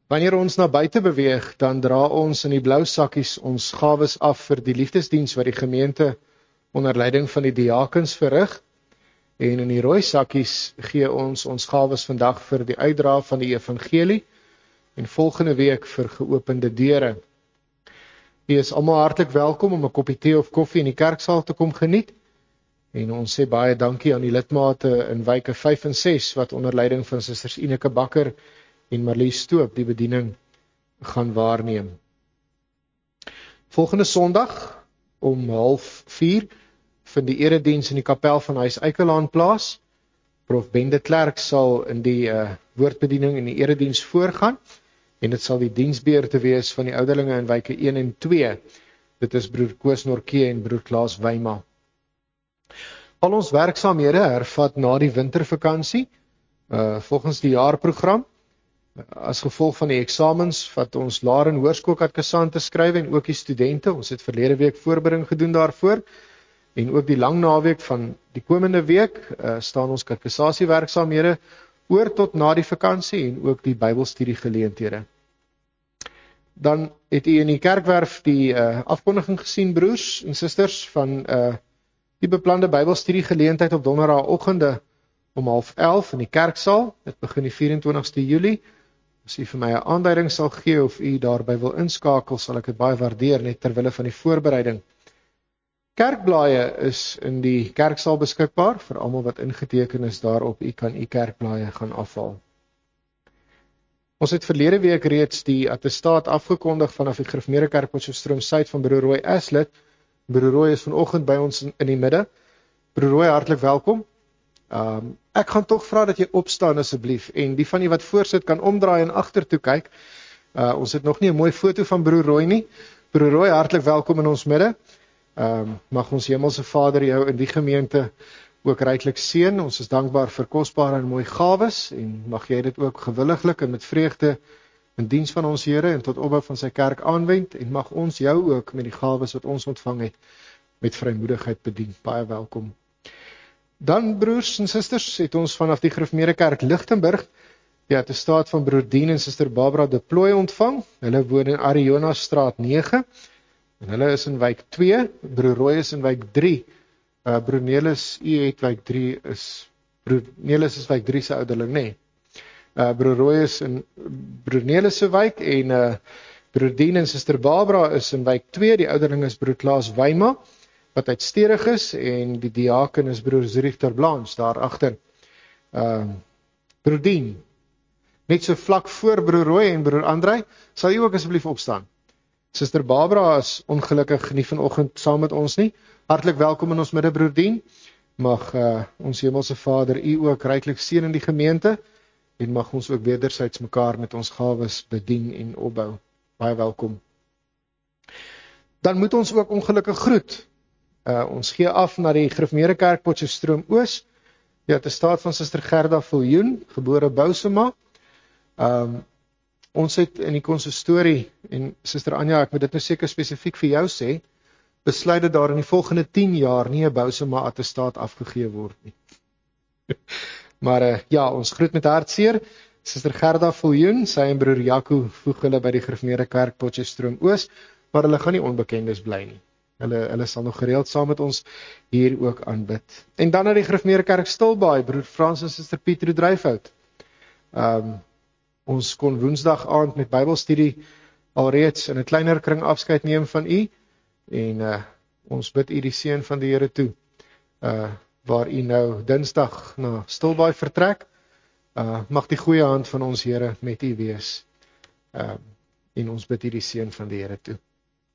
Wanneer ons na buite beweeg, dan dra ons in die blou sakkies ons gawes af vir die liefdesdiens wat die gemeente onder leiding van die diakens verrig. En in die rooi sakkies gee ons gawes vandag vir die uitdra van die evangelie en volgende week vir geopende deure. U is almal hartlik welkom om 'n koppie tee of koffie in die kerksaal te kom geniet. En ons sê baie dankie aan die lidmate in wyke 5 en 6 wat onder leiding van susters Ineke Bakker en Marlies Stoop die bediening gaan waarneem. Volgende Sondag om 3:30 vind die erediens in die kapel van Huis Eikelaan plaas. Prof Ben de Klerk sal in die woordbediening in die erediens voorgaan en dit sal die diensbeurte wees van die ouderlinge in wyke 1 en 2. Dit is broer Koos Norke en broer Klaas Wyma. Al ons werksaamhede hervat na die wintervakansie, volgens die jaarprogram. As gevolg van die eksamens wat ons laer en hoërskoolkatkassante skryf en ook die studente, ons het verlede week voorbereiding gedoen daarvoor, en ook die lang naweek van die komende week, staan ons katkassasiewerksaamhede oor tot na die vakansie en ook die Bybelstudiegeleenthede. Dan het u in die kerkwerf die afkondiging gesien, broers en susters, van die beplande Bybelstudiegeleentheid op donderdagoggende om 10:30 in die kerksaal. Dit begin die 24ste Julie. As u vir my 'n aanduiding sal gee of u daarby wil inskakel, sal ek dit baie waardeer, net ter wille van die voorbereiding. Kerkblaaie is in die kerksaal beskikbaar, vir almal wat ingeteken is daarop, u kan u kerkblaaie gaan afhaal. Ons het verlede week reeds die attestaat afgekondig vanaf die Gereformeerde Kerk Potchefstroom Suid van broer Roy Aslett. Broer Roy is vanoggend by ons in die middag. Broer Roy, hartlik welkom. Ek gaan tog vra dat jy opstaan asseblief, en die van die wat voorsit kan omdraai en agtertoe kyk. Ons het nog nie 'n mooi foto van broer Roy nie. Broer Roy, hartlik welkom in ons midde. Mag ons Hemelse Vader jou in die gemeente ook ryklik seën. Ons is dankbaar vir kosbare en mooi gawes, en mag jy dit ook gewilliglik en met vreugde in diens van ons Here en tot opbou van sy kerk aanwend, en mag ons jou ook met die gawes wat ons ontvang het, met vrymoedigheid bedien. Baie welkom. Dan, broers en susters, het ons vanaf die Gereformeerde Kerk Lichtenburg die attestaat van broer Dien en suster Barbara de Plooy ontvang. Hulle woon in Ariona Straat 9, en hulle is in wyk 2, broer Roy is in wyk 3. Broer Nelis, u het wyk 3 is, broer Nelis is wyk 3 se ouderling, nee. Broer Roy is in broer Nelis se wyk, en broer Dien en suster Barbara is in wyk 2, die ouderling is broer Klaas Wyma, wat uitsterig is, en die diaken is broer Zurich ter Blanche, daar agter. Broer Dien, net so vlak voor broer Roy en broer Andrei, sal u ook asseblief opstaan. Suster Barbara is ongelukkig nie vanoggend saam met ons nie. Hartlik welkom in ons midde, broer Dien. Mag ons Hemelse Vader u ook ryklik seën in die gemeente, en mag ons ook wederzijds mekaar met ons gawes bedien en opbou. Baie welkom. Dan moet ons ook ongelukkig groet. Ons gee af na die Gereformeerde Kerk Potchefstroom Oos, die attestaat van suster Gerda Viljoen, gebore Bousema. Ons het in die konsistorie, en suster Anja, ek moet dit nou seker spesifiek vir jou sê, besluit dat daar in die volgende 10 jaar nie 'n Bousema attestaat afgegee word nie. Maar ja, ons groet met hartseer, suster Gerda Viljoen, sy en broer Jaco voeg hulle by die Gereformeerde Kerk Potchefstroom Oos, maar hulle gaan nie onbekendes bly nie. Hulle sal nog gereeld saam met ons hier ook aanbid. En dan na die Gereformeerde Kerk Stilbaai, broer Frans en suster Pietro Dryfout. Ons kon Woensdag aand met Bybelstudie alreeds in 'n kleiner kring afskeid neem van u, en ons bid u die seën van die Here toe, waar u nou Dinsdag na Stilbaai vertrek. Mag die goeie hand van ons Here met u wees, en ons bid u die seën van die Here toe.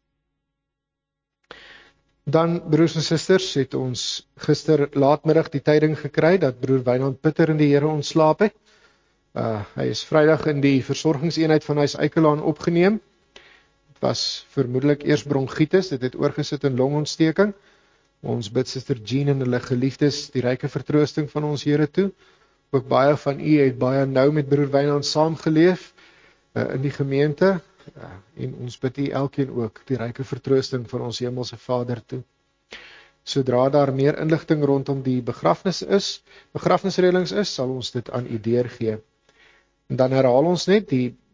Dan, broers en susters, het ons gister laatmiddag die tyding gekry dat broer Wynand Pitter in die Here ontslaap het. Hy is Vrydag in die versorgingseenheid van Huis Eikelaan opgeneem. Dit was vermoedelik eers bronkietis, dit het oorgesit in longontsteking. Ons bid suster Jean en hulle geliefdes die ryke vertroosting van ons Here toe. Ook baie van u het baie nou met broer Wynand saamgeleef in die gemeente. En ons bid u elkeen ook die ryke vertroosting van ons Hemelse Vader toe. Sodra daar meer inligting rondom die begrafnisreëlings is, sal ons dit aan u deurgee. En dan herhaal ons net die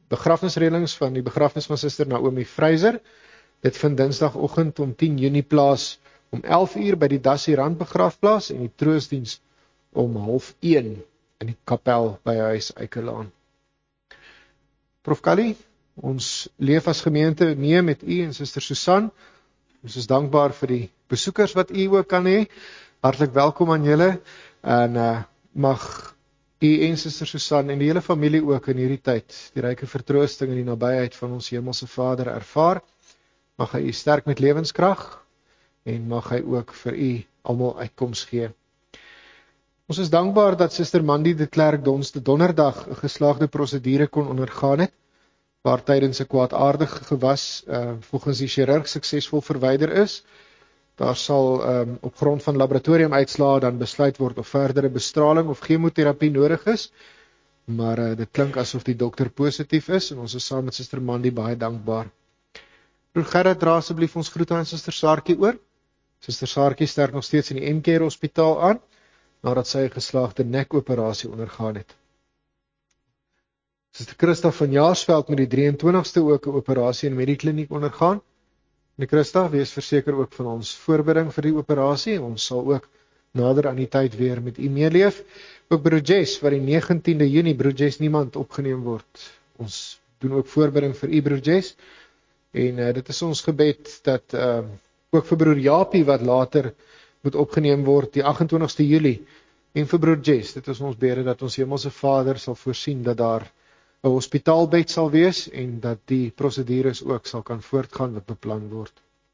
begrafnisreëlings van die begrafnis van Suster Naomi Fraser. Dit vind Dinsdagoggend om 10 Junie plaas om 11 uur by die Dassie Rand begrafplaas en die troostdiens om 12:30 in die kapel by Huis Eikelaan. Prof Kali, ons leef as gemeente mee met u en Suster Susan. Ons is dankbaar vir die besoekers wat u ook kan hê. Hartlik welkom aan julle en mag u en Suster Susan en die hele familie ook in hierdie tyd die ryke vertroosting in die nabyheid van ons Hemelse Vader ervaar. Mag hy u sterk met lewenskrag en mag hy ook vir u almal uitkoms gee. Ons is dankbaar dat Suster Mandy de Klerk donderdag 'n geslaagde prosedure kon ondergaan het, waar tydens 'n kwaadaardige gewas volgens die chirurg suksesvol verwyder is. Daar sal op grond van laboratoriumuitslae dan besluit word of verdere bestraling of chemoterapie nodig is, maar dit klink asof die dokter positief is en ons is saam met Suster Mandy baie dankbaar. Broer Gerrit, dra asseblief ons groete aan Suster Saartjie oor. Suster Saartjie sterk nog steeds in die N-Care Hospitaal aan, nadat sy 'n geslaagde nekoperasie ondergaan het. Suster Christa van Jaarsveld met die 23ste ook 'n operasie in Medikliniek ondergaan. En Christa, wees verseker ook van ons voorbereiding vir die operasie. Ons sal ook nader aan die tyd weer met u meeleef. Ook broer Jess, wat die 19de Junie, broer Jess niemand opgeneem word. Ons doen ook voorbereiding vir u broer Jess. En dit is ons gebed dat ook vir broer Japie wat later moet opgeneem word die 28ste Julie en vir broer Jess, dit is ons bede dat ons Hemelse Vader sal voorsien dat daar 'n hospitaalbed sal wees en dat die prosedures ook sal kan voortgaan wat beplan word.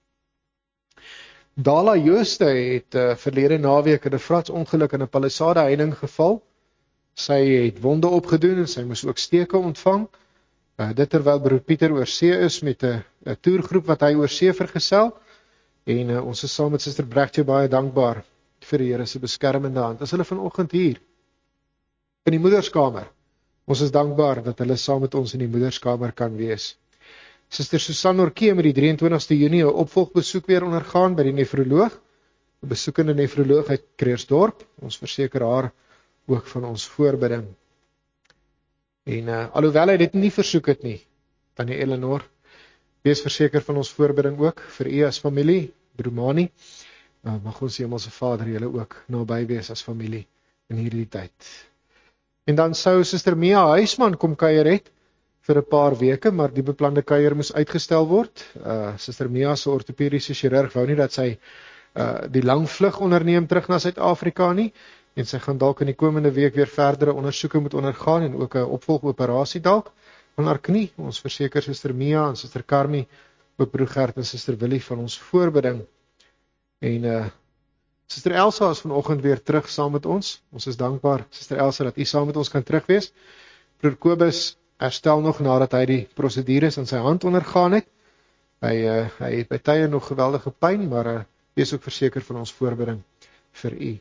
Dala Jooste het verlede naweek in 'n vratsongeluk in 'n palisade heining geval. Sy het wonde opgedoen en sy moes ook steke ontvang. Dit terwyl broer Pieter oor see is met 'n toergroep wat hy oor see vergesel. En ons is saam met Suster Brechtje baie dankbaar vir die Here se beskermende hand. As hulle vanoggend hier in die moederskamer, ons is dankbaar dat hulle saam met ons in die moederskamer kan wees. Suster Susan Orkee met die 23ste Junie 'n opvolgbesoek weer ondergaan by die nefroloog, 'n besoekende nefroloog uit Kreersdorp. Ons verseker haar ook van ons voorbidding. En alhoewel hy dit nie versoek het nie, Tannie Eleanor, wees verseker van ons voorbidding ook vir u as familie, broer Mani. Mag ons Hemelse Vader julle ook naby wees as familie in hierdie tyd. En dan sou Suster Mia Huisman kom kuier het vir 'n paar weke, maar die beplande kuier moes uitgestel word. Suster Mia se ortopediese chirurg wou nie dat sy die lang vlug onderneem terug na Suid-Afrika nie, en sy gaan dalk in die komende week weer verdere ondersoeke moet ondergaan en ook 'n opvolgoperasie dalk van haar knie. Ons verseker Suster Mia en Suster Carmi, ook broer Gert en Suster Willie van ons voorbidding. En Suster Elsa is vanoggend weer terug saam met ons. Ons is dankbaar, Suster Elsa, dat u saam met ons kan terugwees. Broer Kobus herstel nog nadat hy die prosedures in sy hand ondergaan het. Hy het by tye nog geweldige pyn, maar wees ook verseker van ons voorbidding vir u.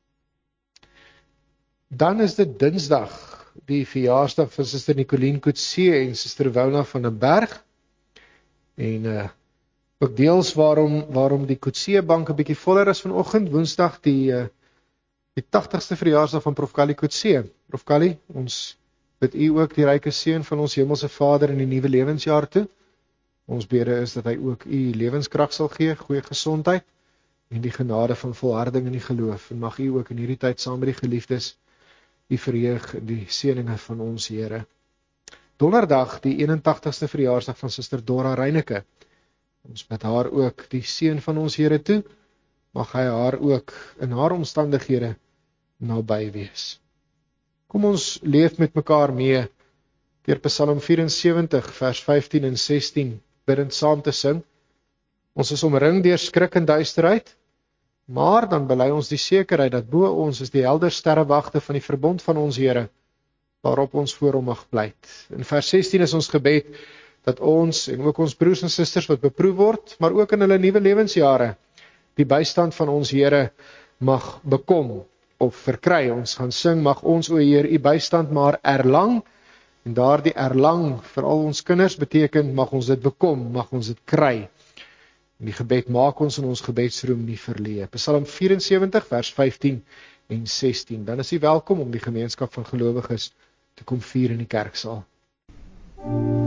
Dan is dit Dinsdag, die verjaarsdag van Suster Nicoline Coetzee en Suster Wona van den Berg. En ook deels waarom die Coetzee bank 'n bietjie voller is vanoggend, Woensdag die 80ste verjaarsdag van Prof Kali Coetzee. Prof Kali, ons bid u ook die ryke seën van ons Hemelse Vader in die nuwe lewensjaar toe. Ons bede is dat hy ook u lewenskrag sal gee, goeie gesondheid en die genade van volharding in die geloof. En mag u ook in hierdie tyd saam met die geliefdes u verheug in die seëninge van ons Here. Donderdag die 81ste verjaarsdag van Suster Dora Reyneke. Ons bid haar ook die seën van ons Here toe. Mag hy haar ook in haar omstandighede naby wees. Kom ons leef met mekaar mee deur Psalm 74 vers 15 en 16 bidend saam te sing. Ons is omring deur skrik en duisterheid, maar dan bely ons die sekerheid dat bo ons is die helder sterrewagte van die verbond van ons Here, waarop ons voor hom mag pleit. In vers 16 is ons gebed dat ons en ook ons broers en susters wat beproef word, maar ook in hulle nuwe lewensjare, die bystand van ons Here mag bekom of verkry. Ons gaan sing, mag ons o Heer u bystand maar erlang, en daardie erlang vir al ons kinders beteken, mag ons dit bekom, mag ons dit kry. En die gebed maak ons in ons gebedsroom nie verleë. Psalm 74 vers 15 en 16. Dan is u welkom om die gemeenskap van gelowiges te kom vier in die kerksaal. Amen.